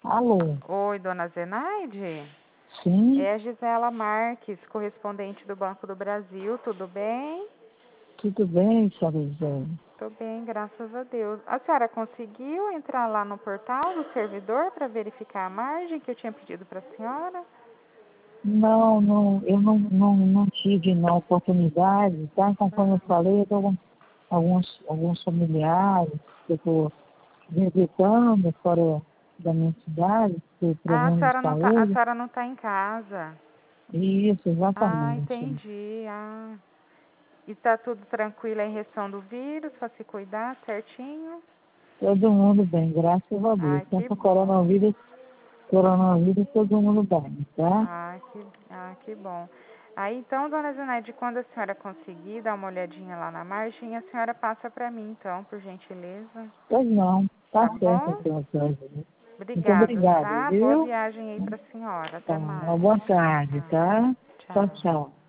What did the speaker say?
Alô? Oi, dona Zenaide? Sim? É a Gisela Marques, correspondente do Banco do Brasil, tudo bem? Tudo bem, senhora Gisele? Tô bem, graças a Deus. A senhora conseguiu entrar lá no portal do servidor para verificar a margem que eu tinha pedido para a senhora? Não, eu não tive na oportunidade, tá? Conforme eu falei, eu tô com alguns familiares que eu estou visitando fora da minha cidade, por Ah, problema de a saúde. senhora não tá em casa. Isso, Ah, exatamente. entendi. Ah. E tá tudo tranquilo em questão do vírus, para se cuidar certinho? Todo mundo bem, graças a Deus. Ai, que Tanto bom. coronavírus, todo mundo bem, tá? Que bom. Aí então, dona Zenaide, quando a senhora conseguir dar uma olhadinha lá na margem, a senhora passa para mim, então, por gentileza. Pois não, Tá tá certo, bom? senhora. Muito Obrigada, obrigado, tá? Boa viu? viagem aí para a senhora. Tá, Até uma mais. boa tarde, tá? Tchau, Tchau. tchau.